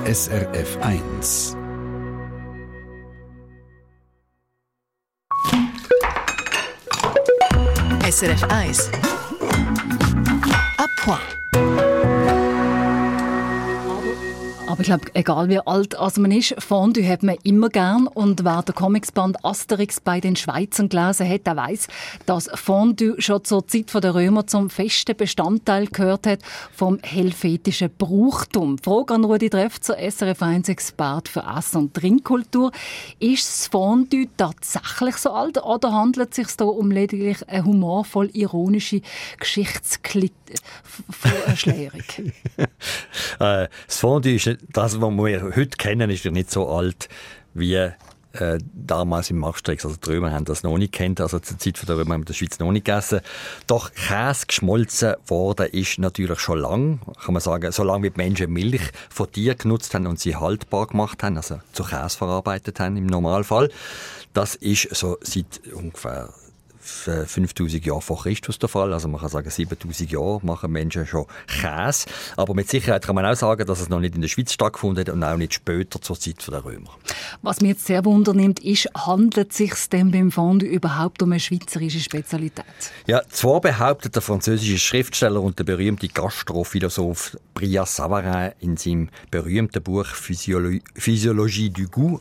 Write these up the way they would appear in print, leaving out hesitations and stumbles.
SRF 1. SRF 1. À point. Aber ich glaube, egal wie alt man ist, Fondue hat man immer gern. Und wer den Comicsband Asterix bei den Schweizern gelesen hat, der weiss, dass Fondue schon zur Zeit der Römer zum festen Bestandteil gehört hat vom helvetischen Brauchtum. Die Frage an Rudi Treff zur SRF 1-Expert für Essen- und Trinkkultur. Ist das Fondue tatsächlich so alt oder handelt es sich hier um lediglich eine humorvoll ironische Geschichtsverschleierung? Das Fondue ist das, was wir heute kennen, ist ja nicht so alt wie damals im Asterix. Also die Römer haben das noch nicht kennt, also zur Zeit der Römer haben wir in der Schweiz noch nicht gegessen. Doch Käse geschmolzen worden ist natürlich schon lang, kann man sagen, so lange wie die Menschen Milch von Tieren genutzt haben und sie haltbar gemacht haben, also zu Käse verarbeitet haben im Normalfall. Das ist so seit ungefähr 5000 Jahre vor Christus der Fall. Also man kann sagen, 7000 Jahre machen Menschen schon Käse. Aber mit Sicherheit kann man auch sagen, dass es noch nicht in der Schweiz stattgefunden hat und auch nicht später zur Zeit der Römer. Was mich jetzt sehr wundernimmt, ist, handelt es sich denn beim Fondue überhaupt um eine schweizerische Spezialität? Ja, zwar behauptet der französische Schriftsteller und der berühmte Gastrophilosoph Brillat Savarin in seinem berühmten Buch Physiologie du Goût,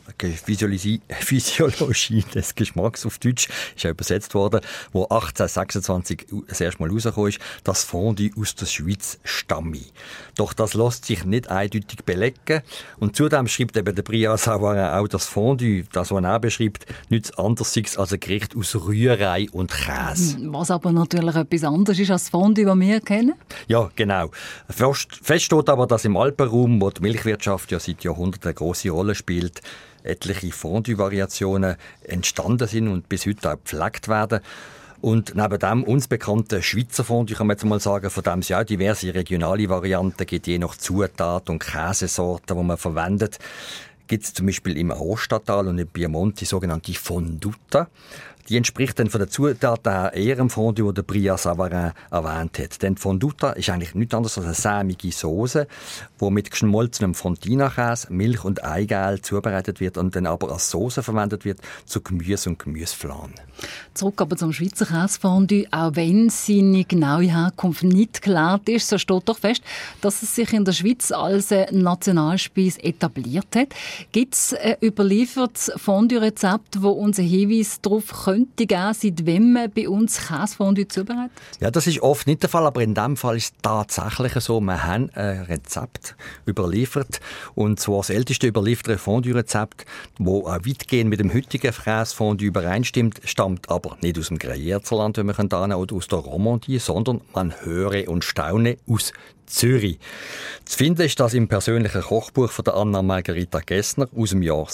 Physiologie des Geschmacks auf Deutsch, ist ja übersetzt worden, wo 1826 das erste Mal rausgekommen ist, dass Fondue aus der Schweiz stamme. Doch das lässt sich nicht eindeutig belegen. Und zudem schreibt eben der Brillat Savarin auch, dass Fondue, das was er auch beschreibt, nichts anderes ist als ein Gericht aus Rührei und Käse. Was aber natürlich etwas anderes ist als das Fondue, das wir kennen. Ja, genau. Fest steht aber, dass im Alpenraum, wo die Milchwirtschaft ja seit Jahrhunderten eine grosse Rolle spielt, etliche Fondue-Variationen entstanden sind und bis heute auch gepflegt werden. Und neben dem uns bekannten Schweizer Fondue, kann man jetzt mal sagen, von dem es ja auch diverse regionale Varianten gibt, je nach Zutat und Käsesorten, die man verwendet, gibt es zum Beispiel im Ostadtal und im Piemont die sogenannte Fondutta. Die entspricht dann von der Zutat her eher dem Fondue, das der Brillat Savarin erwähnt hat. Denn die Fondutta ist eigentlich nichts anderes als eine sämige Sauce, die mit geschmolzenem Fontina-Käse, Milch und Eigelb zubereitet wird und dann aber als Sauce verwendet wird zu Gemüse und Gemüsefladen. Zurück aber zum Schweizer Käsefondue. Auch wenn seine genaue Herkunft nicht geklärt ist, so steht doch fest, dass es sich in der Schweiz als Nationalspeise etabliert hat. Gibt es ein überliefertes Fondue-Rezept, das uns einen Hinweis darauf könnte geben, seit wann man bei uns Käsefondue zubereitet? Ja, das ist oft nicht der Fall, aber in diesem Fall ist es tatsächlich so. Wir haben ein Rezept überliefert, und zwar das älteste überlieferte Fondue-Rezept, das auch weitgehend mit dem heutigen Käsefondue übereinstimmt, stammt aber nicht aus dem Greyerzerland, wie wir sagen, oder aus der Romandie, sondern man höre und staune aus Zürich. Zu finden ist das im persönlichen Kochbuch von der Anna Margherita Gessner aus dem Jahr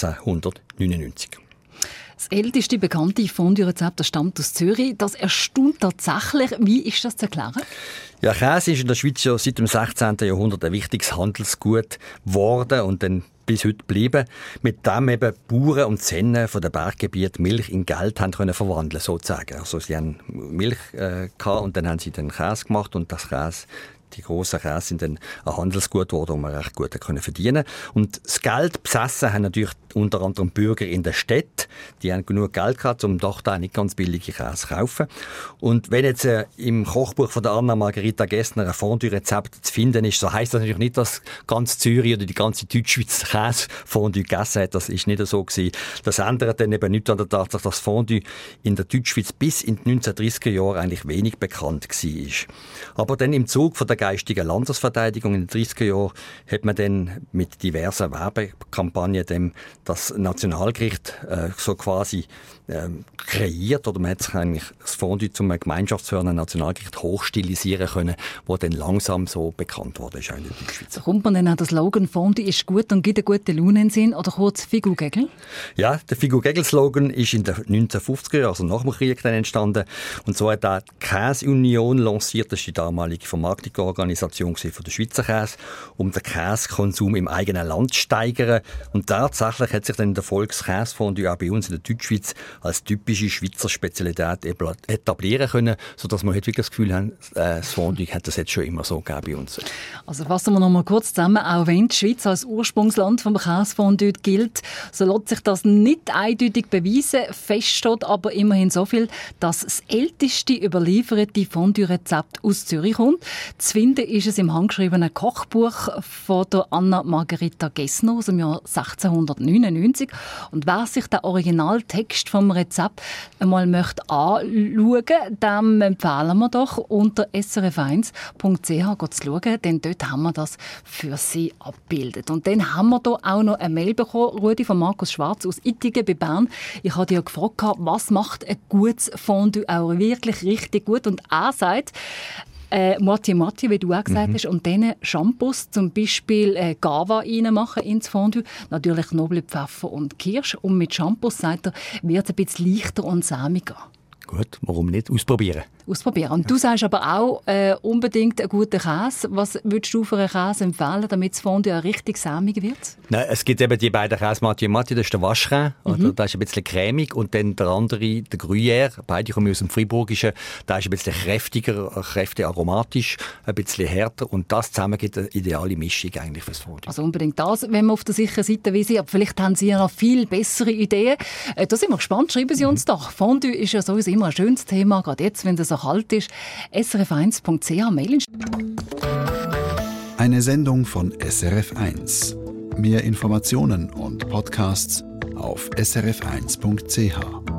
1699. Das älteste bekannte Fondue-Rezept stammt aus Zürich. Das erstaunt tatsächlich. Wie ist das zu erklären? Ja, Käse ist in der Schweiz ja seit dem 16. Jahrhundert ein wichtiges Handelsgut geworden und dann bis heute geblieben, mit dem eben Bauern und Zennen von den Berggebieten Milch in Geld haben können verwandeln, sozusagen. Also sie haben Milch gehabt und dann haben sie den Käse gemacht, und das Käse, die grossen Käse sind dann ein Handelsgut geworden, das man recht gut verdienen konnte. Und das Geld besessen haben natürlich unter anderem Bürger in der Stadt. Die haben genug Geld gehabt, um doch da nicht ganz billige Käse zu kaufen. Und wenn jetzt im Kochbuch von der Anna Margherita Gessner ein Fondue-Rezept zu finden ist, so heisst das natürlich nicht, dass ganz Zürich oder die ganze Deutschschweiz Käsefondue gegessen hat. Das ist nicht so gewesen. Das ändert dann eben nichts an der Tatsache, dass Fondue in der Deutschschweiz bis in die 1930er Jahre eigentlich wenig bekannt war. Aber dann im Zug von der geistigen Landesverteidigung in den 30er Jahren hat man dann mit diversen Werbekampagnen das Nationalgericht so quasi kreiert, oder man hat sich eigentlich das Fondue zum gemeinschaftsführenden Nationalgericht hochstilisieren können, wo dann langsam so bekannt wurde ist in der Deutschschweiz. So kommt man dann an den Slogan «Fondue ist gut und gibt eine gute Laune in den Sinn», oder kurz «Figu-Gegel»? Ja, der Figu-Gegel-Slogan ist in den 1950er Jahren, also nach dem Krieg, dann entstanden. Und so hat auch die Käseunion lanciert, das ist die damalige Vermarktungsorganisation Organisation von der Schweizer Käse, um den Käsekonsum im eigenen Land zu steigern. Und tatsächlich hat sich dann der Volkskäsefondue auch bei uns in der Deutschschweiz als typische Schweizer Spezialität etablieren können, sodass wir heute wirklich das Gefühl haben, das Fondue hat das jetzt schon immer so gegeben bei uns. Also fassen wir noch mal kurz zusammen. Auch wenn die Schweiz als Ursprungsland vom Käsefondue gilt, so lässt sich das nicht eindeutig beweisen. Fest steht aber immerhin so viel, dass das älteste überlieferte Fondue-Rezept aus Zürich kommt. Zu finden ist es im handgeschriebenen Kochbuch von der Anna Margherita Gessner aus dem Jahr 1699. Und wer sich den Originaltext vom Rezept einmal möchte anschauen, dem empfehlen wir doch unter srf1.ch zu schauen, denn dort haben wir das für Sie abgebildet. Und dann haben wir hier auch noch eine Mail bekommen, Rudi, von Markus Schwarz aus Ittigen bei Bern. Ich habe dich gefragt, was macht ein gutes Fondue auch wirklich richtig gut? Und er sagt, Moitié, wie du auch gesagt hast, und dann Shampoos, zum Beispiel Gava reinmachen ins Fondue, natürlich Knoblauchpfeffer und Kirsch. Und mit Shampoos, sagt er, wird es ein bisschen leichter und sämiger. Gut, warum nicht? Ausprobieren. Und du sagst aber auch unbedingt einen guten Käse. Was würdest du für einen Käse empfehlen, damit das Fondue auch richtig sämig wird? Nein, es gibt eben die beiden Käse Moitié, das ist der Vacherin, der ist ein bisschen cremig, und dann der andere, der Gruyère, beide kommen aus dem Friburgischen, der ist ein bisschen kräftiger, kräftig aromatisch, ein bisschen härter, und das zusammen gibt eine ideale Mischung eigentlich fürs Fondue. Also unbedingt das, wenn wir auf der sicheren Seite sind, aber vielleicht haben Sie ja noch viel bessere Ideen. Da sind wir gespannt, schreiben Sie uns doch. Fondue ist ja sowieso immer ein schönes Thema, gerade jetzt, wenn es so kalt ist. srf1.ch mailen. Eine Sendung von SRF1. Mehr Informationen und Podcasts auf srf1.ch.